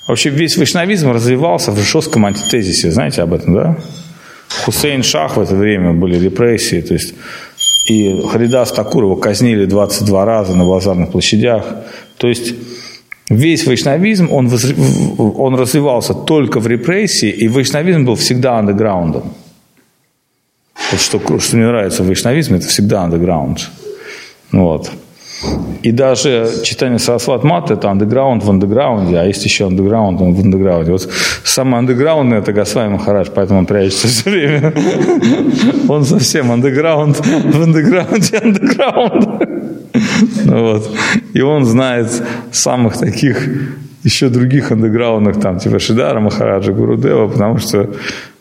Вообще весь вайшнавизм развивался в жестком антитезисе, знаете об этом, да? Хусейн Шах в это время были репрессии, то есть и Харидас Такур его казнили 22 раза на базарных площадях. То есть весь вайшнавизм, он развивался только в репрессии, и вайшнавизм был всегда андеграундом. Вот что мне нравится в вайшнавизме, это всегда андеграунд. Вот. И даже читание Сарасват Мата – это андеграунд в андеграунде, а есть еще андеграунд в андеграунде. Вот самый андеграундный – это Госвами Махарадж, поэтому он прячется все время. Он совсем андеграунд в андеграунде андеграунда. Вот. И он знает самых таких еще других андеграундных, там, типа Шидара Махараджа, Гурудева, потому что,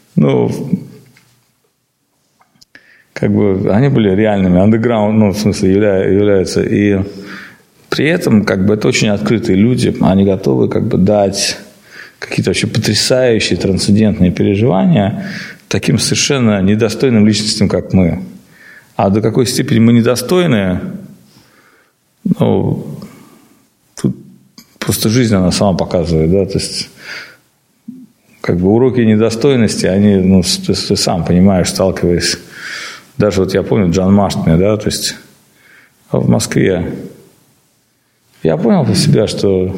как бы они были реальными, андеграунд, в смысле, являются. И при этом, как бы, это очень открытые люди, они готовы, как бы, дать какие-то вообще потрясающие трансцендентные переживания таким совершенно недостойным личностям, как мы. А до какой степени мы недостойны, тут просто жизнь, она сама показывает, да, то есть, как бы, уроки недостойности, они, ты сам понимаешь, сталкиваясь. Даже вот я помню Джанмаштми, да, то есть в Москве. Я понял для себя, что,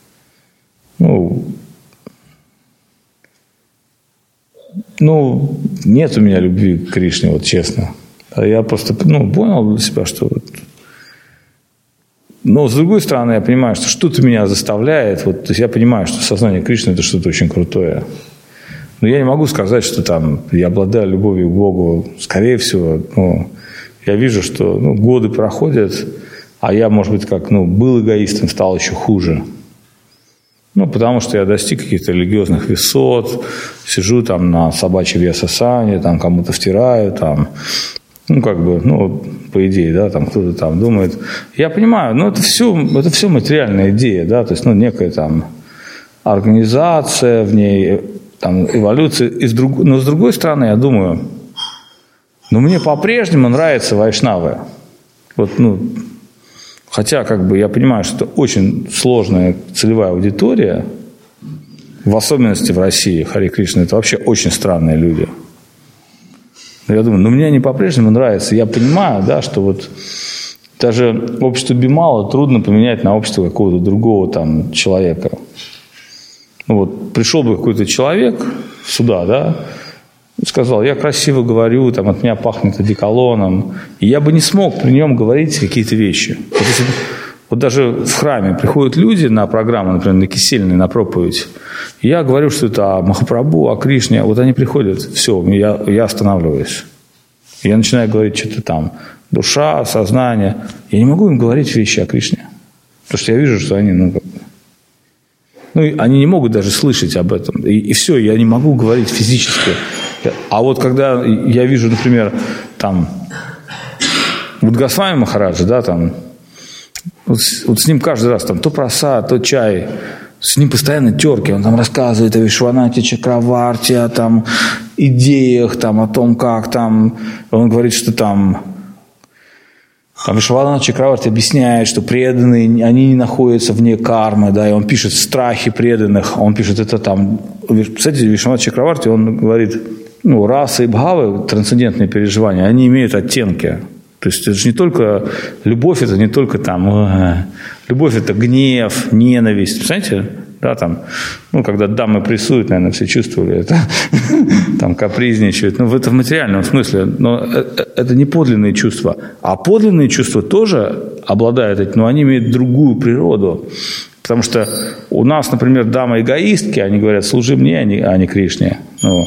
нет у меня любви к Кришне, вот честно. Я просто, понял для себя, что... Но, с другой стороны, я понимаю, что что-то меня заставляет, то есть я понимаю, что сознание Кришны – это что-то очень крутое. Но я не могу сказать, что там я обладаю любовью к Богу. Скорее всего, я вижу, что годы проходят, а я, может быть, как был эгоистом, стал еще хуже. Потому что я достиг каких-то религиозных высот, сижу там на собачьей вьясасане, там кому-то втираю, там, по идее, да, там кто-то там думает. Я понимаю, это все материальная идея, да, то есть, некая там организация в ней, там, эволюция. Но с другой стороны, я думаю, мне по-прежнему нравятся вайшнавы. Хотя, как бы, я понимаю, что это очень сложная целевая аудитория, в особенности в России, Харе Кришна, это вообще очень странные люди. Но я думаю, мне они по-прежнему нравятся. Я понимаю, да, что даже общество Бимала трудно поменять на общество какого-то другого там человека. Пришел бы какой-то человек сюда, да, сказал, я красиво говорю, там, от меня пахнет одеколоном, и я бы не смог при нем говорить какие-то вещи. Даже в храме приходят люди на программу, например, на Кисельной, на проповедь, и я говорю, что это о Махапрабху, о Кришне, они приходят, все, я останавливаюсь. Я начинаю говорить что-то там, душа, сознание. Я не могу им говорить вещи о Кришне, потому что я вижу, что они, они не могут даже слышать об этом. И все, я не могу говорить физически. А когда я вижу, например, там, Госвами Махараджа, да, там, с ним каждый раз там то прасад, то чай, с ним постоянно терки, он там рассказывает о Вишванате Чакраварти, о там идеях, там, о том, как там, он говорит, что там Вишванат Чакраварти объясняет, что преданные, они не находятся вне кармы, да, и он пишет страхи преданных, он пишет это там, кстати, Вишванат Чакраварти, он говорит, расы и бхавы, трансцендентные переживания, они имеют оттенки. То есть это же не только любовь, это не только там, любовь это гнев, ненависть, представляете? Да, там, когда дамы прессуют, наверное, все чувствовали это, там капризничают, это в материальном смысле, но это не подлинные чувства. А подлинные чувства тоже обладают этим, но они имеют другую природу. Потому что у нас, например, дамы-эгоистки, они говорят, служи мне, а не Кришне.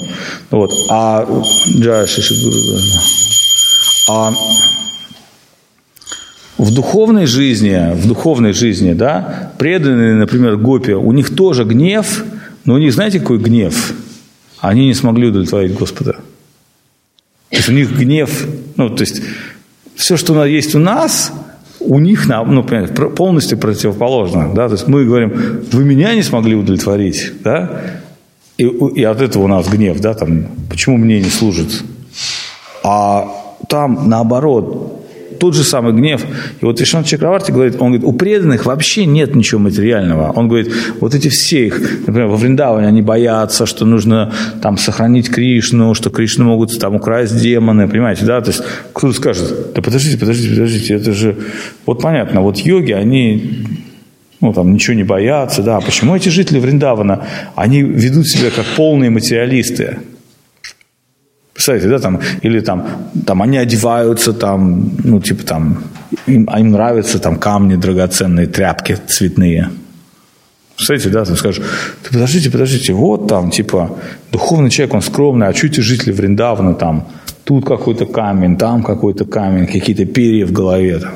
В духовной жизни, да, преданные, например, гопи, у них тоже гнев, но у них, знаете, какой гнев? Они не смогли удовлетворить Господа. То есть у них гнев, то есть все, что есть у нас, у них, полностью противоположно. Да? То есть мы говорим, вы меня не смогли удовлетворить, да? И от этого у нас гнев, да, там, почему мне не служит? А там наоборот. тот же самый гнев. И вот Вишванат Чакраварти говорит, он говорит, у преданных вообще нет ничего материального. Он говорит, вот эти все их, например, во Вриндаване они боятся, что нужно там сохранить Кришну, что Кришну могут там украсть демоны, понимаете, да? То есть кто-то скажет, да подождите, это же, вот понятно, вот йоги, они, ну, там, ничего не боятся, да, почему эти жители Вриндавана, они ведут себя как полные материалисты? Представляете, да, там, или там они одеваются, там, ну, типа, там, им нравятся там камни драгоценные, тряпки цветные. Представляете, да, там скажешь, подождите, вот там, типа, духовный человек, он скромный, а что эти жители Вриндавана, там, тут какой-то камень, там какой-то камень, какие-то перья в голове, там.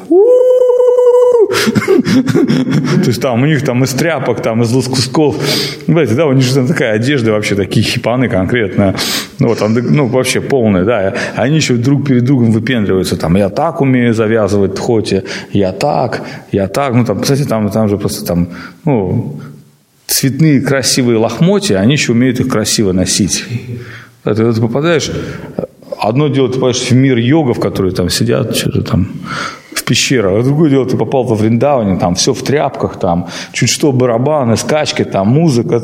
То есть там у них там из тряпок, там из лоскусков. Знаете, да, у них же такая одежда вообще, такие хипаны конкретно. Ну, вот, ну, вообще полные, да. Они еще друг перед другом выпендриваются. Там, я так умею завязывать тхоти, я так. Ну, там, кстати, там же просто там, ну, цветные красивые лохмотья, они еще умеют их красиво носить. Когда ты попадаешь, одно дело, ты попадаешь в мир йогов, которые там сидят, что-то там в пещерах, а другое дело, ты попал во Вриндаване, там все в тряпках, там чуть что барабаны, скачки, там музыка.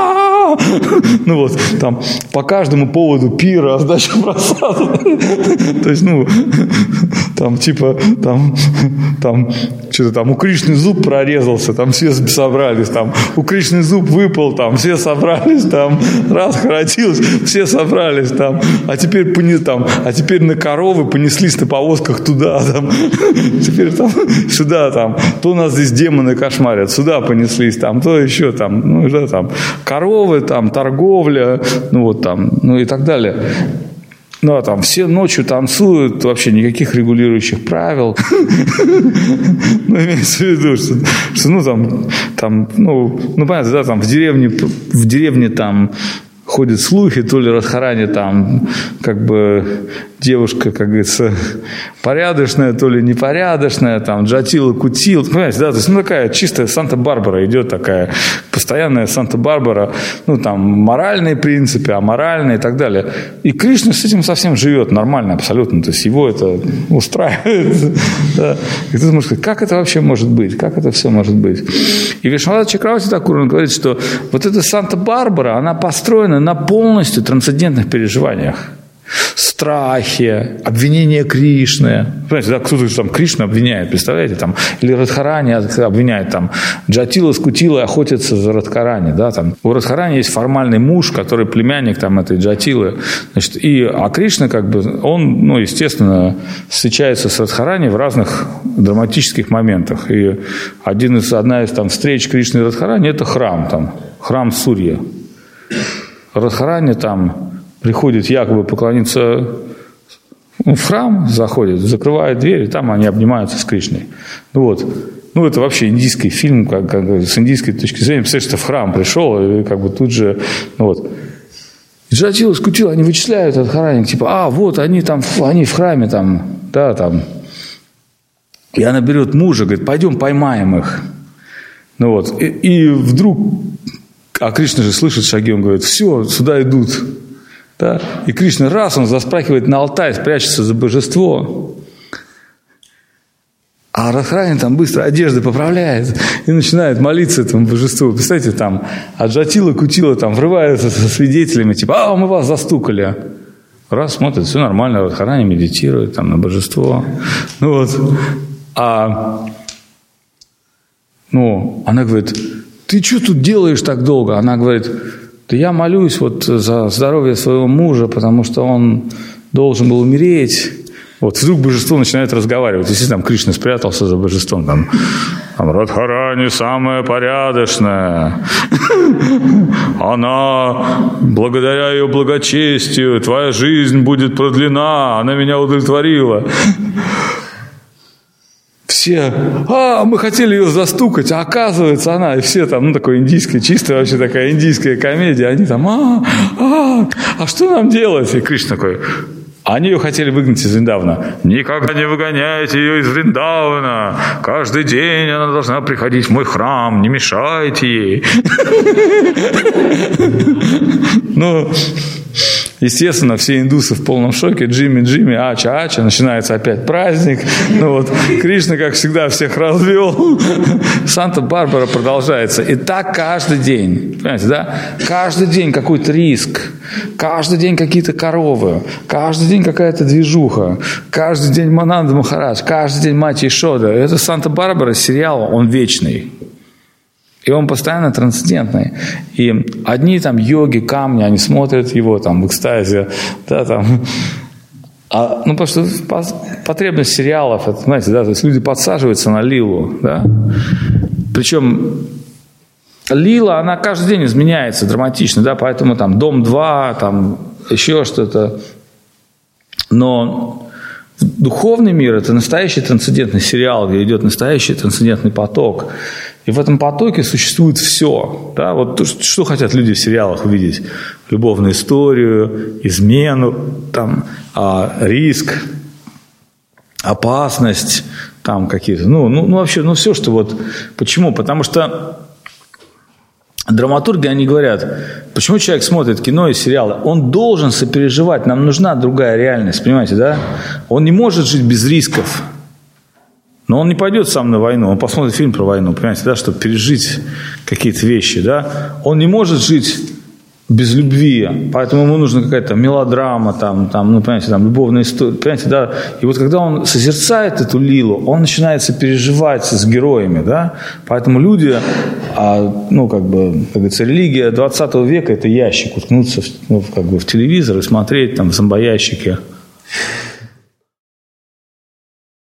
Ну вот, там по каждому поводу пира, раздача просада. То есть, ну, там типа, там что-то там у Кришны зуб прорезался, там все собрались, там у Кришны зуб выпал, там все собрались, там раз хоротилось, все собрались, там, а теперь на коровы понеслись на повозках туда, там, теперь там сюда, там, то у нас здесь демоны кошмарят, сюда понеслись, там, то еще там, ну, да, там, коровы, там, торговля, ну, вот там, ну, и так далее. Ну, а там все ночью танцуют, вообще никаких регулирующих правил. Ну, имеется в виду, что ну, там, ну, понятно, да, там в деревне там ходят слухи, то ли Радхарани там, как бы, девушка, как говорится, порядочная, то ли непорядочная, там, Джатила кутил, понимаете, да, то есть, ну, такая чистая Санта-Барбара идет, такая постоянная Санта-Барбара, ну, там, моральные принципы, аморальные и так далее. И Кришна с этим совсем живет нормально, абсолютно, то есть, его это устраивает, да. И ты можешь сказать, как это вообще может быть, как это все может быть? И Вишванат Чакраварти Такур, он говорит, что вот эта Санта-Барбара, она построена на полностью трансцендентных переживаниях. Страхе, обвинение Кришны. Понимаете, да, кто-то там Кришну обвиняет, представляете, там, или Радхарани обвиняет, там, Джатила с Кутилой охотятся за Радхарани, да, там. У Радхарани есть формальный муж, который племянник там этой Джатилы, значит, а Кришна, как бы, он, ну, естественно, встречается с Радхарани в разных драматических моментах, и одна из там встреч Кришны и Радхарани – это храм Сурья. Радхарани там приходит якобы поклониться в храм, заходит, закрывает дверь, и там они обнимаются с Кришной. Ну вот. Ну, это вообще индийский фильм, как с индийской точки зрения. Представляешь, что в храм пришел, и как бы тут же, ну вот. Джатила, Скутила, они вычисляют от Радхарани, типа, вот они там, они в храме там, да, там. И она берет мужа, говорит, пойдем поймаем их. Ну вот. И вдруг, а Кришна же слышит шаги, он говорит, все, сюда идут. Да? И Кришна он заспрахивает на алтарь, спрячется за божество. А Радхарани там быстро одежды поправляет и начинает молиться этому божеству. Представляете, там, а Джатила, Кутила там врываются со свидетелями, типа, мы вас застукали. Раз, смотрит, все нормально, Радхарани медитирует там на божество. Ну вот. Она говорит, ты что тут делаешь так долго? Она говорит, да я молюсь вот за здоровье своего мужа, потому что он должен был умереть. Вот вдруг божество начинает разговаривать. Если там Кришна спрятался за божеством, там Радхарани самая порядочная. Она, благодаря ее благочестию, твоя жизнь будет продлена. Она меня удовлетворила. Все, мы хотели ее застукать, а оказывается она, и все там, такое индийское, чистая вообще такая индийская комедия, они там, а что нам делать? И Кришна такой, они ее хотели выгнать из Вриндавана. Никогда не выгоняйте ее из Вриндавана, каждый день она должна приходить в мой храм, не мешайте ей. Естественно, все индусы в полном шоке. Джимми, ача, начинается опять праздник. Ну вот, Кришна, как всегда, всех развел. Санта-Барбара продолжается. И так каждый день. Понимаете, да? Каждый день какой-то риск. Каждый день какие-то коровы. Каждый день какая-то движуха. Каждый день Мананда Махарадж. Каждый день мать Ешода. Это Санта-Барбара, сериал, он вечный. И он постоянно трансцендентный. И одни там йоги, камни, они смотрят его там в экстазе, да, там. Ну, потому что потребность сериалов, это, знаете, да, то есть люди подсаживаются на лилу, да. Причем лила, она каждый день изменяется драматично, да, поэтому там Дом-2, там еще что-то. Но духовный мир – это настоящий трансцендентный сериал, где идет настоящий трансцендентный поток. И в этом потоке существует все. Да? Вот то, что хотят люди в сериалах увидеть. Любовную историю, измену, там, риск, опасность, там какие-то. Ну, вообще, все, что вот. Почему? Потому что драматурги, они говорят, почему человек смотрит кино и сериалы? Он должен сопереживать, нам нужна другая реальность, понимаете, да? Он не может жить без рисков. Но он не пойдет сам на войну, он посмотрит фильм про войну, понимаете, да, чтобы пережить какие-то вещи, да. Он не может жить без любви, поэтому ему нужна какая-то мелодрама, там, ну, понимаете, там, любовная история, понимаете, да. И вот когда он созерцает эту лилу, он начинает сопереживать с героями, да. Поэтому люди, ну, как говорится, религия 20 века – это ящик, уткнуться в телевизор и смотреть там в зомбоящике